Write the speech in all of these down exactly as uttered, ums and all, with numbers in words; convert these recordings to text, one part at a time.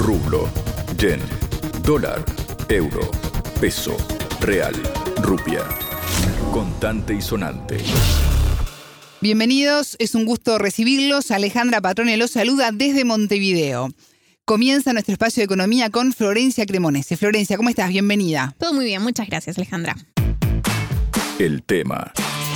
rublo, yen, dólar, euro, peso, real, rupia. Contante y sonante. Bienvenidos, es un gusto recibirlos. Alejandra Patrone los saluda desde Montevideo. Comienza nuestro espacio de economía con Florencia Cremonese. Florencia, ¿cómo estás? Bienvenida. Todo muy bien, muchas gracias, Alejandra. El tema.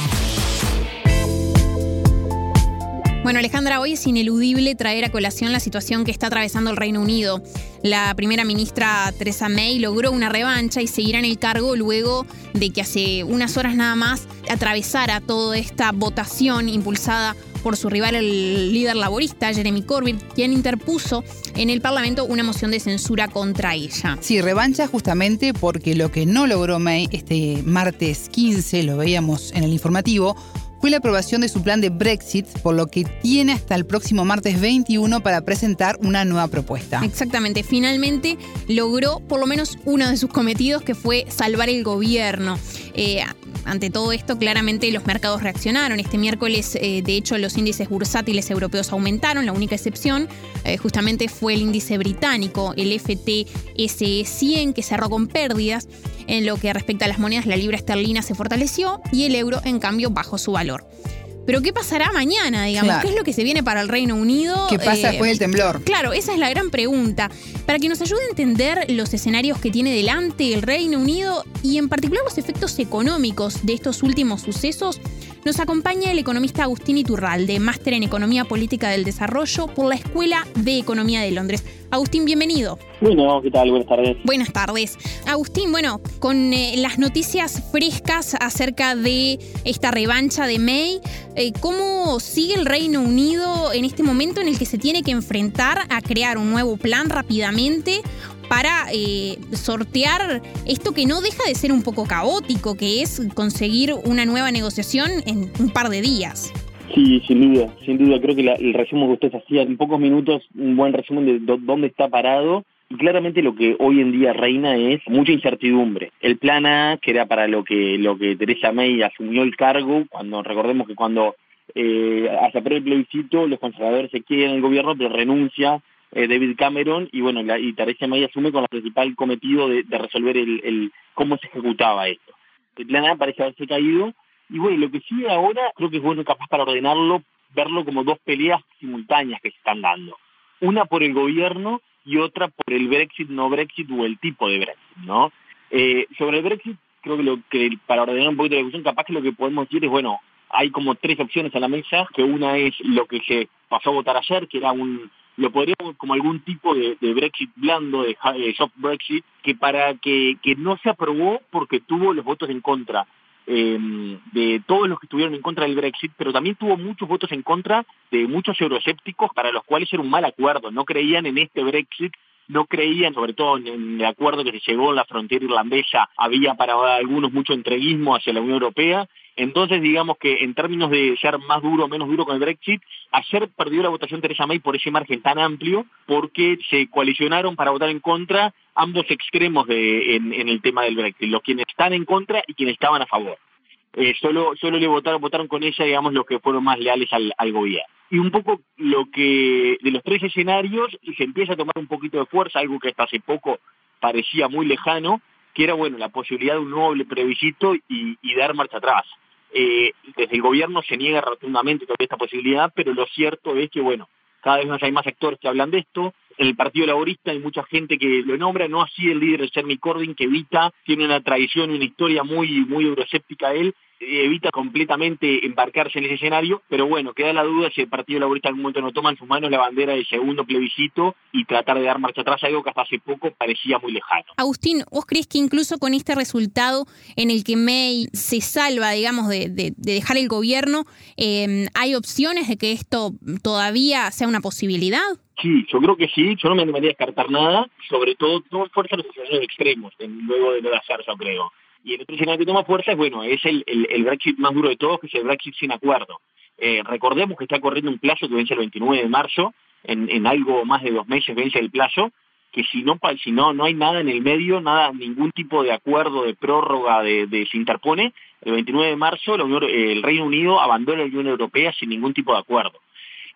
Bueno, Alejandra, hoy es ineludible traer a colación la situación que está atravesando el Reino Unido. La primera ministra Theresa May logró una revancha y seguirá en el cargo luego de que hace unas horas nada más atravesara toda esta votación impulsada por su rival, el líder laborista, Jeremy Corbyn, quien interpuso en el Parlamento una moción de censura contra ella. Sí, revancha justamente porque lo que no logró May este martes quince, lo veíamos en el informativo, fue la aprobación de su plan de Brexit, por lo que tiene hasta el próximo martes veintiuno para presentar una nueva propuesta. Exactamente. Finalmente logró por lo menos uno de sus cometidos, que fue salvar el gobierno. Eh, ante todo esto, claramente los mercados reaccionaron. Este miércoles, eh, de hecho, los índices bursátiles europeos aumentaron. La única excepción eh, justamente fue el índice británico, el F T S E cien, que cerró con pérdidas. En lo que respecta a las monedas, la libra esterlina se fortaleció y el euro, en cambio, bajó su valor. Pero ¿qué pasará mañana, digamos? Claro. ¿Qué es lo que se viene para el Reino Unido? ¿Qué pasa eh, después del temblor? Claro, esa es la gran pregunta. Para que nos ayude a entender los escenarios que tiene delante el Reino Unido y en particular los efectos económicos de estos últimos sucesos, nos acompaña el economista Agustín Iturralde, máster en Economía Política del Desarrollo por la Escuela de Economía de Londres. Agustín, bienvenido. Bueno, ¿qué tal? Buenas tardes. Buenas tardes. Agustín, bueno, con eh, las noticias frescas acerca de esta revancha de May, eh, ¿cómo sigue el Reino Unido en este momento en el que se tiene que enfrentar a crear un nuevo plan rápidamente para eh, sortear esto que no deja de ser un poco caótico, que es conseguir una nueva negociación en un par de días? Sí, sin duda, sin duda. Creo que la, el resumen que ustedes hacían en pocos minutos, un buen resumen de do, dónde está parado. Y claramente lo que hoy en día reina es mucha incertidumbre. El plan A, que era para lo que lo que Theresa May asumió el cargo, cuando recordemos que cuando eh, hace el plebiscito los conservadores se quedan en el gobierno, pero renuncia eh, David Cameron y bueno la, y Theresa May asume con el principal cometido de, de resolver el, el cómo se ejecutaba esto. El plan A parece haberse caído. Y bueno, lo que sigue ahora, creo que es bueno capaz para ordenarlo, verlo como dos peleas simultáneas que se están dando. Una por el gobierno y otra por el Brexit, no Brexit o el tipo de Brexit, ¿no? Eh, sobre el Brexit, creo que, lo que para ordenar un poquito la discusión, capaz que lo que podemos decir es, bueno, hay como tres opciones a la mesa, que una es lo que se pasó a votar ayer, que era un, lo podríamos como algún tipo de, de Brexit blando, de, de soft Brexit, que para que, que no se aprobó porque tuvo los votos en contra Eh, de todos los que estuvieron en contra del Brexit, pero también tuvo muchos votos en contra de muchos euroescépticos para los cuales era un mal acuerdo, no creían en este Brexit, no creían sobre todo en el acuerdo que se llegó en la frontera irlandesa, había para algunos mucho entreguismo hacia la Unión Europea. Entonces, digamos que en términos de ser más duro o menos duro con el Brexit, ayer perdió la votación Theresa May por ese margen tan amplio, porque se coalicionaron para votar en contra ambos extremos de, en, en el tema del Brexit, los quienes están en contra y quienes estaban a favor. Eh, solo solo le votaron votaron con ella, digamos, los que fueron más leales al, al gobierno. Y un poco lo que, de los tres escenarios, se empieza a tomar un poquito de fuerza, algo que hasta hace poco parecía muy lejano, que era, bueno, la posibilidad de un nuevo plebiscito y, y dar marcha atrás. Eh, desde el gobierno se niega rotundamente toda esta posibilidad, pero lo cierto es que, bueno, cada vez más hay más actores que hablan de esto. En el Partido Laborista hay mucha gente que lo nombra, no así el líder Jeremy Corbyn, que evita, tiene una tradición y una historia muy muy euroscéptica él, evita completamente embarcarse en ese escenario, pero bueno, queda la duda si el Partido Laborista en algún momento no toma en sus manos la bandera del segundo plebiscito y tratar de dar marcha atrás, algo que hasta hace poco parecía muy lejano. Agustín, ¿vos crees que incluso con este resultado en el que May se salva, digamos, de, de, de dejar el gobierno, eh, hay opciones de que esto todavía sea una posibilidad? Sí, yo creo que sí, yo no me animaría a descartar nada, sobre todo toma fuerza los escenarios extremos, luego de lo de ayer, yo creo. Y el otro escenario que toma fuerza es, bueno, es el, el, el Brexit más duro de todos, que es el Brexit sin acuerdo. Eh, recordemos que está corriendo un plazo que vence el veintinueve de marzo, en, en algo más de dos meses vence el plazo, que si no si no no hay nada en el medio, nada, ningún tipo de acuerdo de prórroga de, de se interpone, el veintinueve de marzo la Unión, el Reino Unido abandona la Unión Europea sin ningún tipo de acuerdo.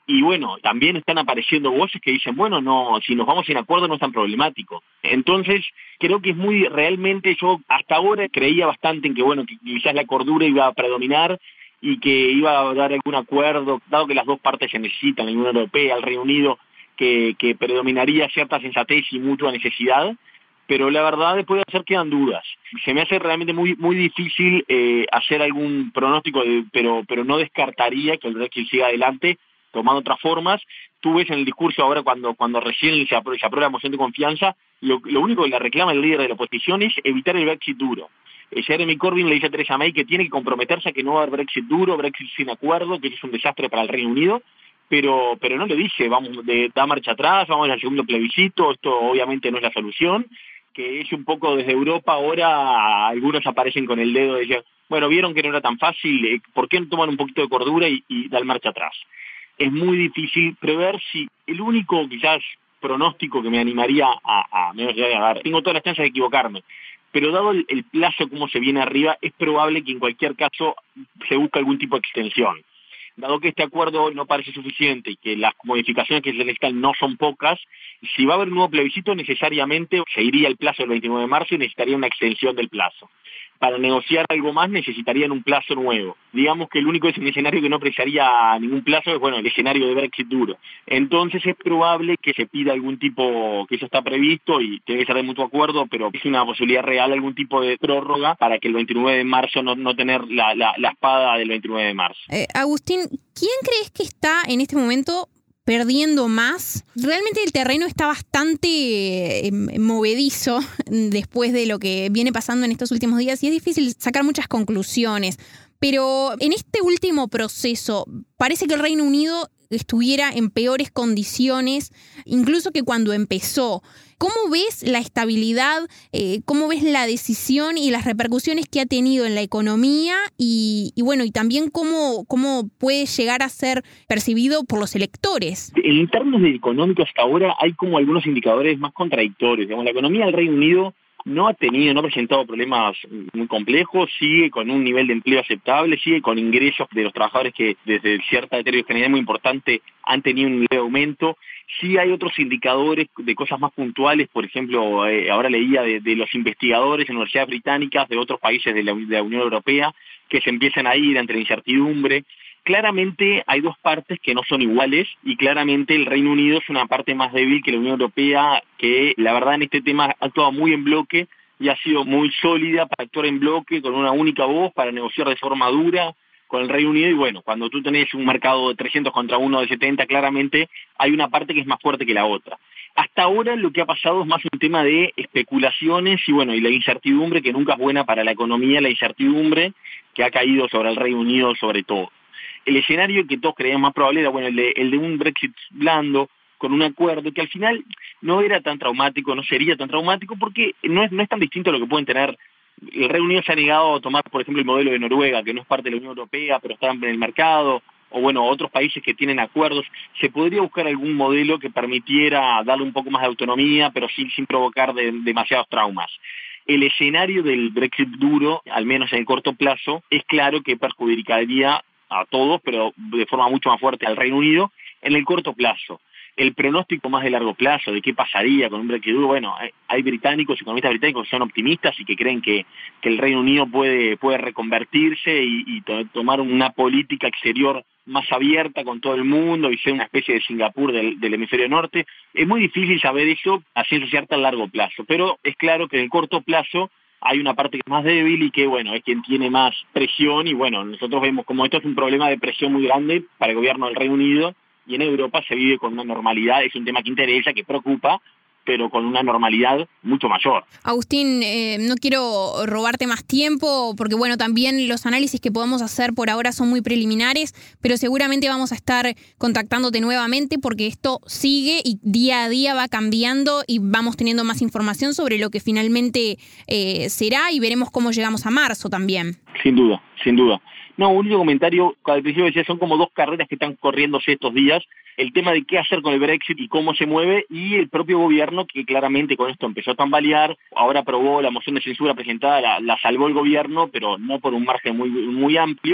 Y bueno, también están apareciendo voces que dicen, bueno, no, si nos vamos sin acuerdo no es tan problemático. Entonces, creo que es muy, realmente yo hasta ahora creía bastante en que, bueno, que quizás la cordura iba a predominar y que iba a dar algún acuerdo, dado que las dos partes se necesitan, la Unión Europea, el Reino Unido, que, que predominaría cierta sensatez y mutua necesidad, pero la verdad después de hacer quedan dudas. Se me hace realmente muy muy difícil eh, hacer algún pronóstico, de, pero pero no descartaría que el Brexit siga adelante, tomando otras formas. Tú ves en el discurso ahora cuando cuando recién se aprueba, se aprueba la moción de confianza, lo, lo único que le reclama el líder de la oposición es evitar el Brexit duro. Eh, Jeremy Corbyn le dice a Theresa May que tiene que comprometerse a que no va a haber Brexit duro, Brexit sin acuerdo, que eso es un desastre para el Reino Unido, pero pero no le dice, vamos, de, da marcha atrás, vamos al segundo plebiscito, esto obviamente no es la solución, que es un poco desde Europa ahora algunos aparecen con el dedo de decir, bueno, vieron que no era tan fácil, ¿por qué no toman un poquito de cordura y, y dan marcha atrás? Es muy difícil prever. Si el único quizás pronóstico que me animaría a, a, me voy a dar, tengo todas las chances de equivocarme, pero dado el, el plazo como se viene arriba, es probable que en cualquier caso se busque algún tipo de extensión. Dado que este acuerdo no parece suficiente y que las modificaciones que se necesitan no son pocas, si va a haber un nuevo plebiscito necesariamente se iría el plazo del veintinueve de marzo y necesitaría una extensión del plazo. Para negociar algo más necesitarían un plazo nuevo. Digamos que el único escenario que no precisaría ningún plazo es, bueno, el escenario de Brexit duro. Entonces es probable que se pida algún tipo, que eso está previsto y tiene que ser de mutuo acuerdo, pero es una posibilidad real, algún tipo de prórroga para que el veintinueve de marzo no, no tener la, la, la espada del veintinueve de marzo. Eh, Agustín, ¿quién crees que está en este momento perdiendo más? Realmente el terreno está bastante eh, movedizo después de lo que viene pasando en estos últimos días y es difícil sacar muchas conclusiones. Pero en este último proceso parece que el Reino Unido estuviera en peores condiciones, incluso que cuando empezó. ¿Cómo ves la estabilidad, eh, cómo ves la decisión y las repercusiones que ha tenido en la economía y, y bueno, y también cómo, cómo puede llegar a ser percibido por los electores? En términos de económicos hasta ahora hay como algunos indicadores más contradictorios. Digamos, la economía del Reino Unido no ha tenido, no ha presentado problemas muy complejos, sigue con un nivel de empleo aceptable, sigue con ingresos de los trabajadores que desde cierta heterogeneidad muy importante han tenido un nivel de aumento. Sí hay otros indicadores de cosas más puntuales, por ejemplo, eh, ahora leía de, de los investigadores en universidades británicas de otros países de la, de la Unión Europea que se empiezan a ir entre la incertidumbre. Claramente hay dos partes que no son iguales y claramente el Reino Unido es una parte más débil que la Unión Europea, que la verdad en este tema ha actuado muy en bloque y ha sido muy sólida para actuar en bloque con una única voz para negociar de forma dura con el Reino Unido. Y bueno, cuando tú tenés un mercado de trescientos contra uno de setenta, claramente hay una parte que es más fuerte que la otra. Hasta ahora lo que ha pasado es más un tema de especulaciones y bueno, y la incertidumbre, que nunca es buena para la economía, la incertidumbre que ha caído sobre el Reino Unido sobre todo. El escenario que todos creían más probable era bueno el de, el de un Brexit blando, con un acuerdo que al final no era tan traumático, no sería tan traumático, porque no es, no es tan distinto a lo que pueden tener. El Reino Unido se ha negado a tomar, por ejemplo, el modelo de Noruega, que no es parte de la Unión Europea, pero está en el mercado, o bueno, otros países que tienen acuerdos. Se podría buscar algún modelo que permitiera darle un poco más de autonomía, pero sin, sin provocar de, demasiados traumas. El escenario del Brexit duro, al menos en el corto plazo, es claro que perjudicaría a todos, pero de forma mucho más fuerte al Reino Unido en el corto plazo. El pronóstico más de largo plazo de qué pasaría con un Brexit duro, bueno, hay británicos, economistas británicos que son optimistas y que creen que, que el Reino Unido puede, puede reconvertirse y, y to- tomar una política exterior más abierta con todo el mundo y ser una especie de Singapur del, del hemisferio norte. Es muy difícil saber eso a ciencia cierta a largo plazo, pero es claro que en el corto plazo hay una parte que es más débil y que, bueno, es quien tiene más presión y, bueno, nosotros vemos como esto es un problema de presión muy grande para el gobierno del Reino Unido y en Europa se vive con una normalidad, es un tema que interesa, que preocupa, pero con una normalidad mucho mayor. Agustín, eh, no quiero robarte más tiempo porque, bueno, también los análisis que podamos hacer por ahora son muy preliminares, pero seguramente vamos a estar contactándote nuevamente porque esto sigue y día a día va cambiando y vamos teniendo más información sobre lo que finalmente eh, será y veremos cómo llegamos a marzo también. Sin duda, sin duda. No, un único comentario, al principio decía, son como dos carreras que están corriéndose estos días, el tema de qué hacer con el Brexit y cómo se mueve, y el propio gobierno que claramente con esto empezó a tambalear, ahora aprobó la moción de censura presentada, la, la salvó el gobierno, pero no por un margen muy, muy amplio,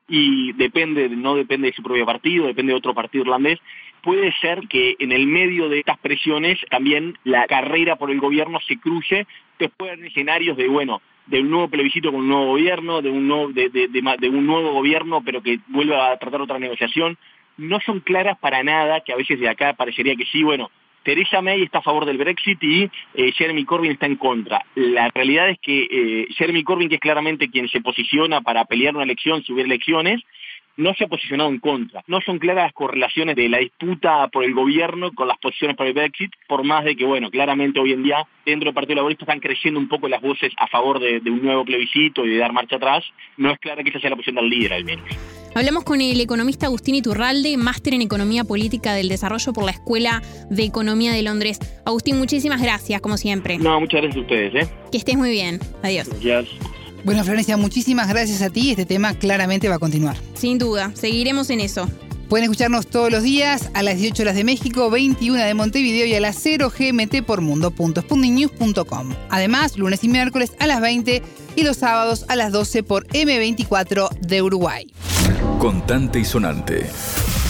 y depende, no depende de su propio partido, depende de otro partido irlandés. Puede ser que en el medio de estas presiones también la carrera por el gobierno se cruce, que pueden haber escenarios de, bueno, de un nuevo plebiscito con un nuevo gobierno, de un nuevo, de, de, de, de un nuevo gobierno, pero que vuelva a tratar otra negociación. No son claras para nada, que a veces de acá parecería que sí, bueno, Theresa May está a favor del Brexit y eh, Jeremy Corbyn está en contra. La realidad es que eh, Jeremy Corbyn, que es claramente quien se posiciona para pelear una elección si hubiera elecciones, no se ha posicionado en contra. No son claras las correlaciones de la disputa por el gobierno con las posiciones por el Brexit, por más de que, bueno, claramente hoy en día dentro del Partido Laborista están creciendo un poco las voces a favor de, de un nuevo plebiscito y de dar marcha atrás. No es clara que esa sea la posición del líder, al menos. Hablamos con el economista Agustín Iturralde, máster en Economía Política del Desarrollo por la Escuela de Economía de Londres. Agustín, muchísimas gracias, como siempre. No, muchas gracias a ustedes, ¿eh? Que estés muy bien. Adiós. Gracias. Bueno, Florencia, muchísimas gracias a ti. Este tema claramente va a continuar. Sin duda, seguiremos en eso. Pueden escucharnos todos los días a las dieciocho horas de México, veintiuna de Montevideo y a las cero G M T por mundo punto sputnik news punto com. Además, lunes y miércoles a las veinte y los sábados a las doce por eme veinticuatro de Uruguay. Contante y sonante.